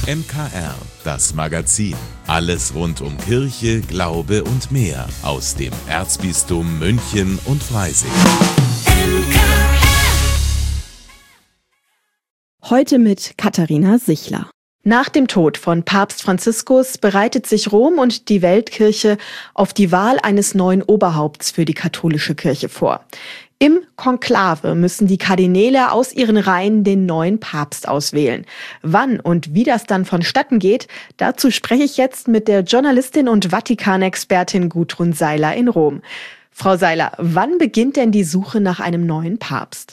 MKR, das Magazin. Alles rund um Kirche, Glaube und mehr aus dem Erzbistum München und Freising. Heute mit Katharina Sichler. Nach dem Tod von Papst Franziskus bereitet sich Rom und die Weltkirche auf die Wahl eines neuen Oberhaupts für die katholische Kirche vor. Im Konklave müssen die Kardinäle aus ihren Reihen den neuen Papst auswählen. Wann und wie das dann vonstatten geht, dazu spreche ich jetzt mit der Journalistin und Vatikan-Expertin Gudrun Seiler in Rom. Frau Seiler, wann beginnt denn die Suche nach einem neuen Papst?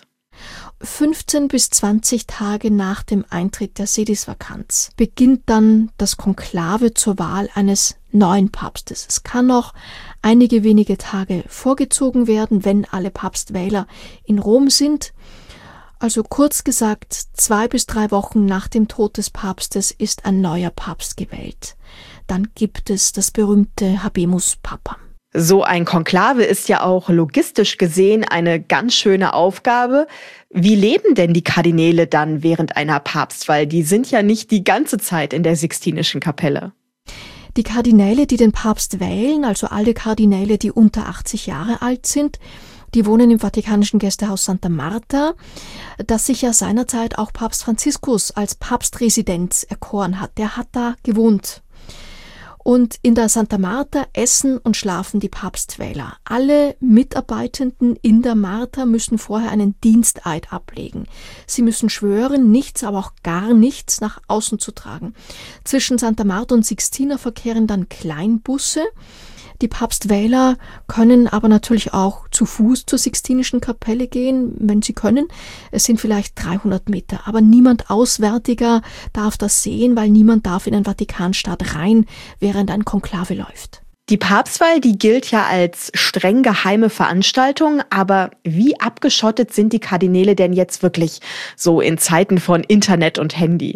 15 bis 20 Tage nach dem Eintritt der Sedisvakanz beginnt dann das Konklave zur Wahl eines neuen Papstes. Es kann noch einige wenige Tage vorgezogen werden, wenn alle Papstwähler in Rom sind. Also kurz gesagt, 2 bis 3 Wochen nach dem Tod des Papstes ist ein neuer Papst gewählt. Dann gibt es das berühmte Habemus Papam. So ein Konklave ist ja auch logistisch gesehen eine ganz schöne Aufgabe. Wie leben denn die Kardinäle dann während einer Papstwahl? Die sind ja nicht die ganze Zeit in der Sixtinischen Kapelle. Die Kardinäle, die den Papst wählen, also alle Kardinäle, die unter 80 Jahre alt sind, die wohnen im Vatikanischen Gästehaus Santa Marta, das sich ja seinerzeit auch Papst Franziskus als Papstresidenz erkoren hat. Der hat da gewohnt. Und in der Santa Marta essen und schlafen die Papstwähler. Alle Mitarbeitenden in der Marta müssen vorher einen Diensteid ablegen. Sie müssen schwören, nichts, aber auch gar nichts nach außen zu tragen. Zwischen Santa Marta und Sixtina verkehren dann Kleinbusse. Die Papstwähler können aber natürlich auch zu Fuß zur Sixtinischen Kapelle gehen, wenn sie können. Es sind vielleicht 300 Meter, aber niemand Auswärtiger darf das sehen, weil niemand darf in den Vatikanstaat rein, während ein Konklave läuft. Die Papstwahl, die gilt ja als streng geheime Veranstaltung, aber wie abgeschottet sind die Kardinäle denn jetzt wirklich so in Zeiten von Internet und Handy?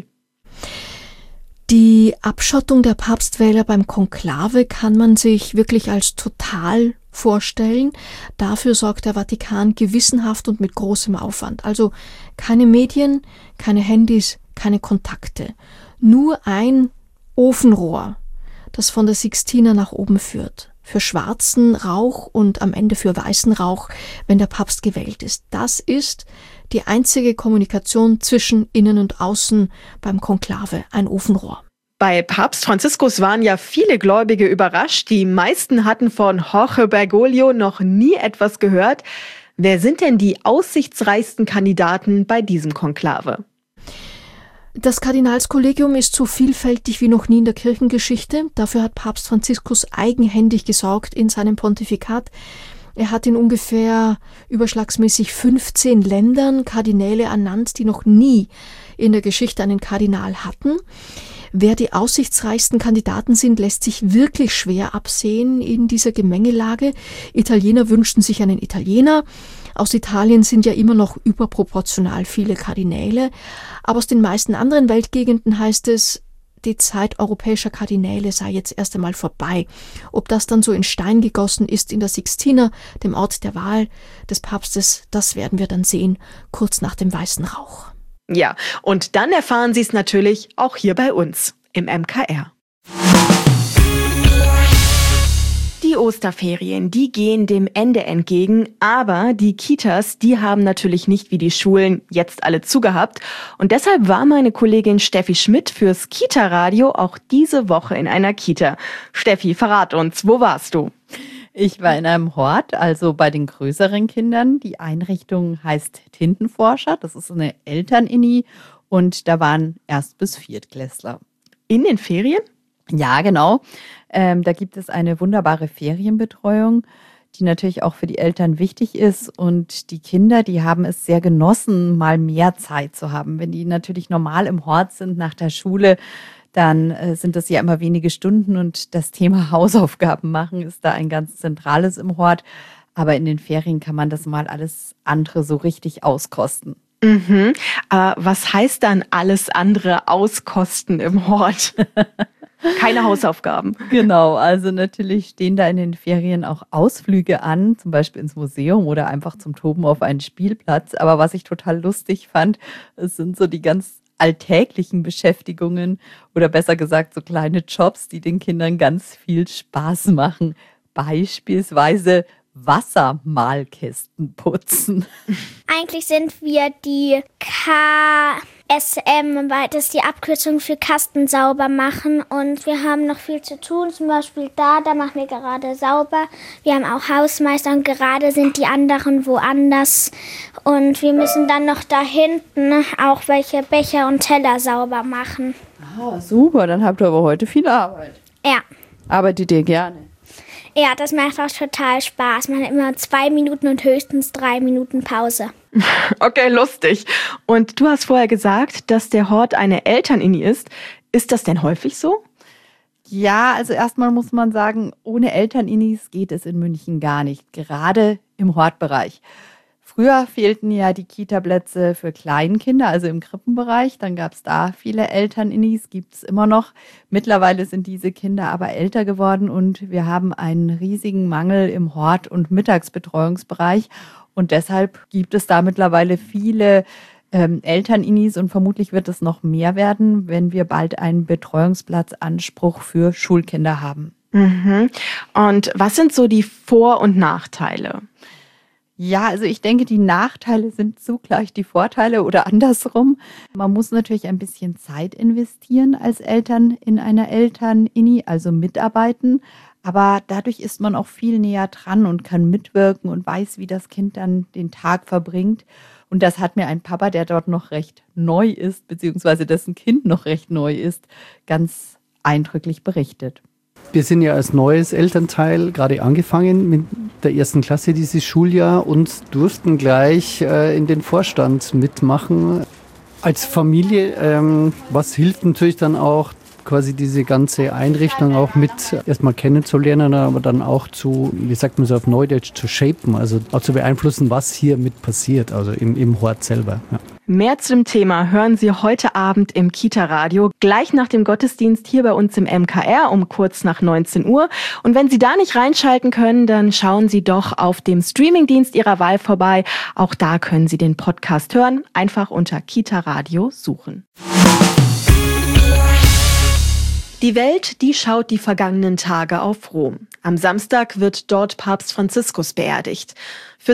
Die Abschottung der Papstwähler beim Konklave kann man sich wirklich als total vorstellen. Dafür sorgt der Vatikan gewissenhaft und mit großem Aufwand. Also keine Medien, keine Handys, keine Kontakte. Nur ein Ofenrohr, das von der Sixtina nach oben führt. Für schwarzen Rauch und am Ende für weißen Rauch, wenn der Papst gewählt ist. Das ist die einzige Kommunikation zwischen Innen und Außen beim Konklave, ein Ofenrohr. Bei Papst Franziskus waren ja viele Gläubige überrascht. Die meisten hatten von Jorge Bergoglio noch nie etwas gehört. Wer sind denn die aussichtsreichsten Kandidaten bei diesem Konklave? Das Kardinalskollegium ist so vielfältig wie noch nie in der Kirchengeschichte. Dafür hat Papst Franziskus eigenhändig gesorgt in seinem Pontifikat. Er hat in ungefähr überschlagsmäßig 15 Ländern Kardinäle ernannt, die noch nie in der Geschichte einen Kardinal hatten. Wer die aussichtsreichsten Kandidaten sind, lässt sich wirklich schwer absehen in dieser Gemengelage. Italiener wünschten sich einen Italiener. Aus Italien sind ja immer noch überproportional viele Kardinäle. Aber aus den meisten anderen Weltgegenden heißt es, die Zeit europäischer Kardinäle sei jetzt erst einmal vorbei. Ob das dann so in Stein gegossen ist in der Sixtina, dem Ort der Wahl des Papstes, das werden wir dann sehen, kurz nach dem weißen Rauch. Ja, und dann erfahren Sie es natürlich auch hier bei uns im MKR. Die Osterferien, die gehen dem Ende entgegen, aber die Kitas, die haben natürlich nicht wie die Schulen jetzt alle zugehabt. Und deshalb war meine Kollegin Steffi Schmidt fürs Kita-Radio auch diese Woche in einer Kita. Steffi, verrat uns, wo warst du? Ich war in einem Hort, also bei den größeren Kindern. Die Einrichtung heißt Tintenforscher. Das ist eine Eltern-Inni und da waren Erst- bis Viertklässler. In den Ferien? Ja, genau. Da gibt es eine wunderbare Ferienbetreuung, die natürlich auch für die Eltern wichtig ist. Und die Kinder, die haben es sehr genossen, mal mehr Zeit zu haben. Wenn die natürlich normal im Hort sind nach der Schule, dann sind das ja immer wenige Stunden und das Thema Hausaufgaben machen ist da ein ganz zentrales im Hort. Aber in den Ferien kann man das mal alles andere so richtig auskosten. Mhm. Was heißt dann alles andere auskosten im Hort? Keine Hausaufgaben. Genau, also natürlich stehen da in den Ferien auch Ausflüge an, zum Beispiel ins Museum oder einfach zum Toben auf einen Spielplatz. Aber was ich total lustig fand, es sind so die ganz alltäglichen Beschäftigungen oder besser gesagt so kleine Jobs, die den Kindern ganz viel Spaß machen. Beispielsweise Wassermalkästen putzen. Eigentlich sind wir die KSM, weil das ist die Abkürzung für Kasten sauber machen. Und wir haben noch viel zu tun. Zum Beispiel da machen wir gerade sauber. Wir haben auch Hausmeister und gerade sind die anderen woanders. Und wir müssen dann noch da hinten auch welche Becher und Teller sauber machen. Ah, super, dann habt ihr aber heute viel Arbeit. Ja. Arbeitet ihr gerne? Ja, das macht auch total Spaß. Man hat immer 2 Minuten und höchstens 3 Minuten Pause. Okay, lustig. Und du hast vorher gesagt, dass der Hort eine Elternini ist. Ist das denn häufig so? Ja, also erstmal muss man sagen, ohne Elterninis geht es in München gar nicht, gerade im Hortbereich. Früher fehlten ja die Kita-Plätze für Kleinkinder, also im Krippenbereich. Dann gab es da viele Elterninis, gibt es immer noch. Mittlerweile sind diese Kinder aber älter geworden und wir haben einen riesigen Mangel im Hort- und Mittagsbetreuungsbereich. Und deshalb gibt es da mittlerweile viele Elterninis und vermutlich wird es noch mehr werden, wenn wir bald einen Betreuungsplatzanspruch für Schulkinder haben. Mhm. Und was sind so die Vor- und Nachteile? Ja, also ich denke, die Nachteile sind zugleich die Vorteile oder andersrum. Man muss natürlich ein bisschen Zeit investieren als Eltern in einer Elternini, also mitarbeiten. Aber dadurch ist man auch viel näher dran und kann mitwirken und weiß, wie das Kind dann den Tag verbringt. Und das hat mir ein Papa, der dort noch recht neu ist, beziehungsweise dessen Kind noch recht neu ist, ganz eindrücklich berichtet. Wir sind ja als neues Elternteil gerade angefangen mit der 1. Klasse dieses Schuljahr und durften gleich in den Vorstand mitmachen. Als Familie, was hilft natürlich dann auch, quasi diese ganze Einrichtung auch mit erstmal kennenzulernen, aber dann auch zu, wie sagt man so auf Neudeutsch, zu shapen, also auch zu beeinflussen, was hier mit passiert, also im Hort selber. Ja. Mehr zum Thema hören Sie heute Abend im Kita-Radio, gleich nach dem Gottesdienst hier bei uns im MKR um kurz nach 19 Uhr. Und wenn Sie da nicht reinschalten können, dann schauen Sie doch auf dem Streamingdienst Ihrer Wahl vorbei. Auch da können Sie den Podcast hören. Einfach unter Kita-Radio suchen. Die Welt, die schaut die vergangenen Tage auf Rom. Am Samstag wird dort Papst Franziskus beerdigt. Für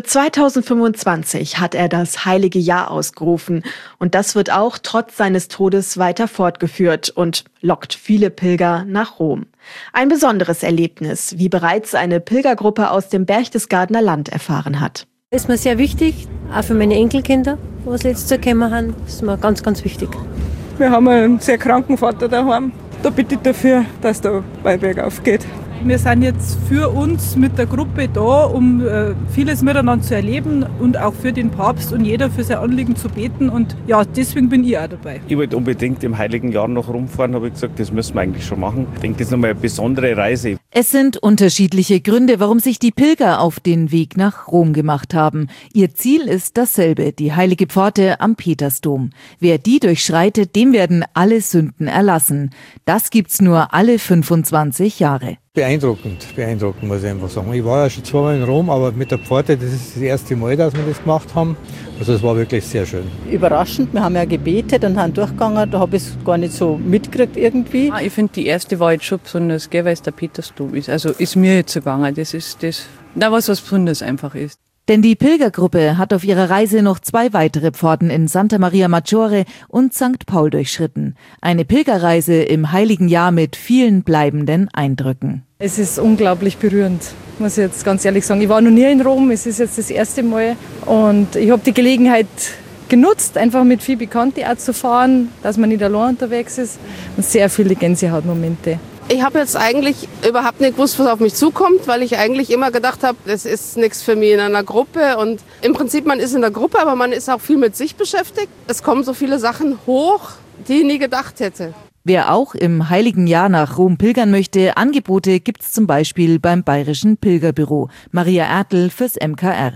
2025 hat er das Heilige Jahr ausgerufen. Und das wird auch trotz seines Todes weiter fortgeführt und lockt viele Pilger nach Rom. Ein besonderes Erlebnis, wie bereits eine Pilgergruppe aus dem Berchtesgadener Land erfahren hat. Ist mir sehr wichtig, auch für meine Enkelkinder, die jetzt gekommen haben, ist mir ganz, ganz wichtig. Wir haben einen sehr kranken Vater daheim. Da bitte ich dafür, dass der Beiberg aufgeht. Wir sind jetzt für uns mit der Gruppe da, um vieles miteinander zu erleben und auch für den Papst und jeder für sein Anliegen zu beten. Und ja, deswegen bin ich auch dabei. Ich wollte unbedingt im Heiligen Jahr noch rumfahren, habe ich gesagt, das müssen wir eigentlich schon machen. Ich denke, das ist nochmal eine besondere Reise. Es sind unterschiedliche Gründe, warum sich die Pilger auf den Weg nach Rom gemacht haben. Ihr Ziel ist dasselbe, die heilige Pforte am Petersdom. Wer die durchschreitet, dem werden alle Sünden erlassen. Das gibt's nur alle 25 Jahre. Beeindruckend, muss ich einfach sagen. Ich war ja schon zweimal in Rom, aber mit der Pforte, das ist das erste Mal, dass wir das gemacht haben. Also es war wirklich sehr schön. Überraschend, wir haben ja gebetet und haben durchgegangen, da habe ich es gar nicht so mitgekriegt irgendwie. Ich finde, die erste war jetzt schon besonders, weil es der Petersdom ist. Also ist mir jetzt so gegangen, das ist das, was Besonderes einfach ist. Denn die Pilgergruppe hat auf ihrer Reise noch 2 weitere Pforten in Santa Maria Maggiore und St. Paul durchschritten. Eine Pilgerreise im Heiligen Jahr mit vielen bleibenden Eindrücken. Es ist unglaublich berührend, muss ich jetzt ganz ehrlich sagen. Ich war noch nie in Rom, es ist jetzt das erste Mal und ich habe die Gelegenheit genutzt, einfach mit viel Bekannten auch zu fahren, dass man nicht allein unterwegs ist und sehr viele Gänsehautmomente. Ich habe jetzt eigentlich überhaupt nicht gewusst, was auf mich zukommt, weil ich eigentlich immer gedacht habe, das ist nichts für mich in einer Gruppe. Und im Prinzip, man ist in der Gruppe, aber man ist auch viel mit sich beschäftigt. Es kommen so viele Sachen hoch, die ich nie gedacht hätte. Wer auch im Heiligen Jahr nach Rom pilgern möchte, Angebote gibt's zum Beispiel beim Bayerischen Pilgerbüro. Maria Ertl fürs MKR.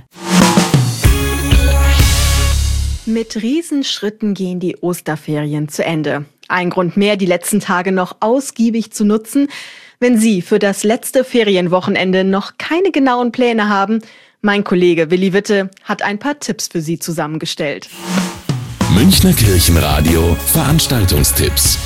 Mit Riesenschritten gehen die Osterferien zu Ende. Ein Grund mehr, die letzten Tage noch ausgiebig zu nutzen. Wenn Sie für das letzte Ferienwochenende noch keine genauen Pläne haben, mein Kollege Willi Witte hat ein paar Tipps für Sie zusammengestellt. Münchner Kirchenradio Veranstaltungstipps.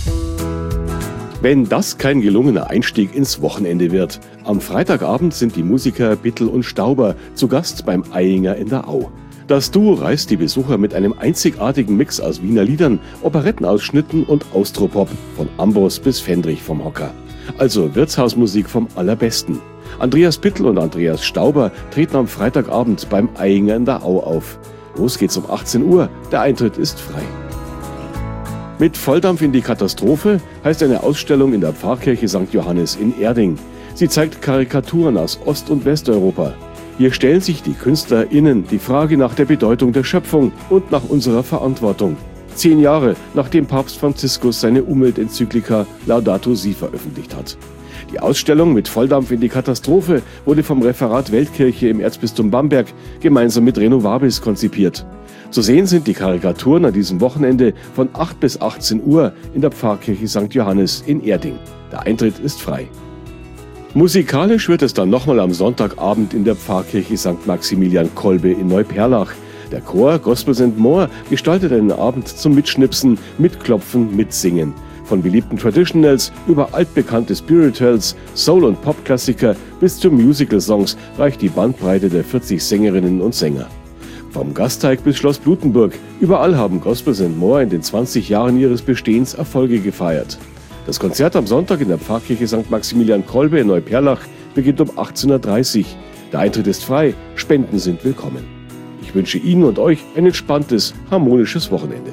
Wenn das kein gelungener Einstieg ins Wochenende wird. Am Freitagabend sind die Musiker Bittel und Stauber zu Gast beim Eiinger in der Au. Das Duo reißt die Besucher mit einem einzigartigen Mix aus Wiener Liedern, Operettenausschnitten und Austropop, von Ambros bis Fendrich vom Hocker. Also Wirtshausmusik vom Allerbesten. Andreas Bittel und Andreas Stauber treten am Freitagabend beim Eiinger in der Au auf. Los geht's um 18 Uhr, der Eintritt ist frei. Mit Volldampf in die Katastrophe heißt eine Ausstellung in der Pfarrkirche St. Johannes in Erding. Sie zeigt Karikaturen aus Ost- und Westeuropa. Hier stellen sich die KünstlerInnen die Frage nach der Bedeutung der Schöpfung und nach unserer Verantwortung. 10 Jahre nachdem Papst Franziskus seine Umweltenzyklika Laudato Si veröffentlicht hat. Die Ausstellung mit Volldampf in die Katastrophe wurde vom Referat Weltkirche im Erzbistum Bamberg gemeinsam mit Renovabis konzipiert. Zu sehen sind die Karikaturen an diesem Wochenende von 8 bis 18 Uhr in der Pfarrkirche St. Johannes in Erding. Der Eintritt ist frei. Musikalisch wird es dann nochmal am Sonntagabend in der Pfarrkirche St. Maximilian Kolbe in Neuperlach. Der Chor Gospels and More gestaltet einen Abend zum Mitschnipsen, Mitklopfen, Mitsingen. Von beliebten Traditionals über altbekannte Spirituals, Soul- und Popklassiker bis zu Musical-Songs reicht die Bandbreite der 40 Sängerinnen und Sänger. Vom Gasteig bis Schloss Blutenburg, überall haben Gospels and More in den 20 Jahren ihres Bestehens Erfolge gefeiert. Das Konzert am Sonntag in der Pfarrkirche St. Maximilian Kolbe in Neuperlach beginnt um 18.30 Uhr. Der Eintritt ist frei, Spenden sind willkommen. Ich wünsche Ihnen und euch ein entspanntes, harmonisches Wochenende.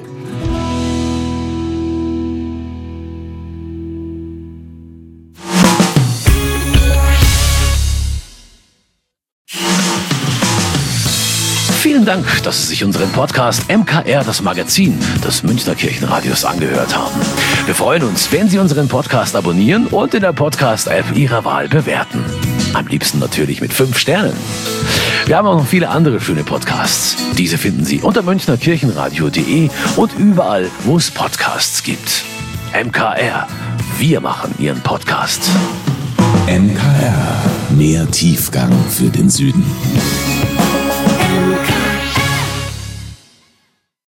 Vielen Dank, dass Sie sich unseren Podcast MKR, das Magazin des Münchner Kirchenradios, angehört haben. Wir freuen uns, wenn Sie unseren Podcast abonnieren und in der Podcast-App Ihrer Wahl bewerten. Am liebsten natürlich mit 5 Sternen. Wir haben auch noch viele andere schöne Podcasts. Diese finden Sie unter münchnerkirchenradio.de und überall, wo es Podcasts gibt. MKR, wir machen Ihren Podcast. MKR, mehr Tiefgang für den Süden.